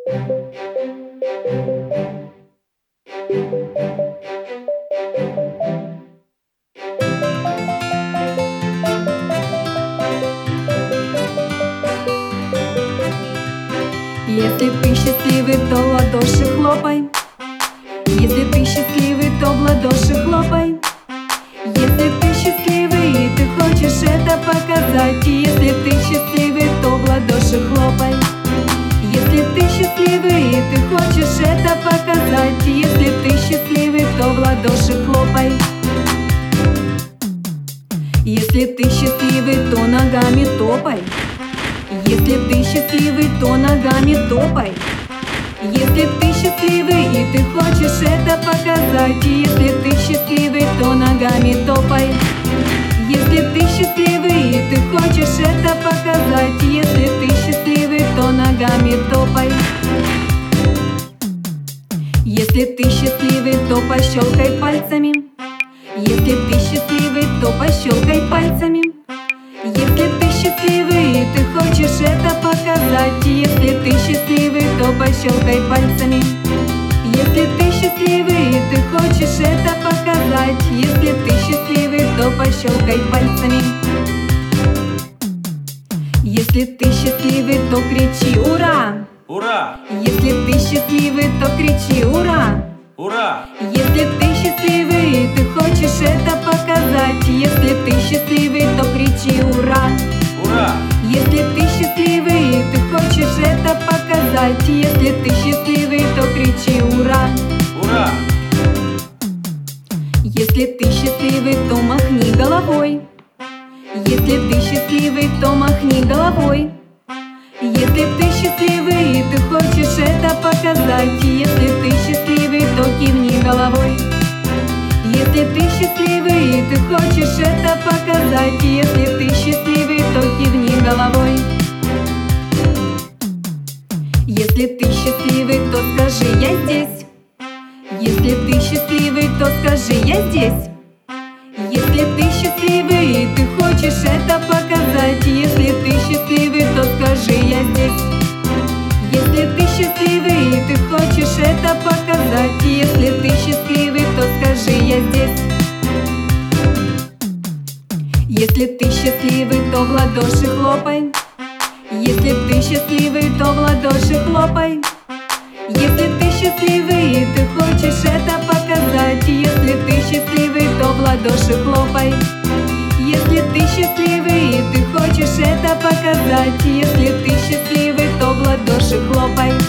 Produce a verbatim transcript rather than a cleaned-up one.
Если ты счастливый, то в ладоши хлопай. Если ты счастливый, то в ладоши хлопай. Если ты счастливый и ты хочешь это показать, и если ты счастливый, то в ладоши хлопай. Если ты счастливый и ты хочешь это показать, и если ты счастливый, то в ладоши хлопай. Если ты счастливый, то ногами топай. Если ты счастливый, то ногами топай. Если ты счастливый и ты хочешь это показать, и если ты счастливый, то ногами топай. Если ты счастливый и ты хочешь это показать, и если ты счастливый, то ногами топай. Если ты счастливый, то пощелкай пальцами. Если ты счастливый, то пощелкай пальцами. Если ты счастливый и ты хочешь это показать, и если ты счастливый, то пощелкай пальцами. Если ты счастливый и ты хочешь это показать, если ты счастливый, то пощелкай пальцами. Если ты счастливый, то кричи «Ура!» Ура! Если ты счастливый, то кричи «Ура!» Ура! Если ты счастливый и ты хочешь это показать, если ты счастливый, то кричи «Ура!» Ура! Если ты счастливый и ты хочешь это показать, если ты счастливый, то кричи «Ура!» Ура! Если ты счастливый, то махни головой. Если ты счастливый, то махни головой. Если ты счастливый и ты хочешь это показать, если ты счастливый, то кивни головой. Если ты счастливый и ты хочешь это показать, если ты счастливый, то кивни головой. Если ты счастливый, то скажи «Я здесь». Если ты счастливый, то скажи «Я здесь». Если ты счастливый и ты хочешь это показать, если ты счастливый, то скажи «Я здесь». Если ты счастливый и ты хочешь это показать, если ты счастливый, то скажи «Я здесь». Если ты счастливый, то в ладоши хлопай. Если ты счастливый, то в ладоши хлопай. Если ты счастливый и ты хочешь это показать, если ты счастливый, то в ладоши хлопай. Если ты счастливый и ты хочешь это показать, если ты счастливый, то в ладоши хлопай.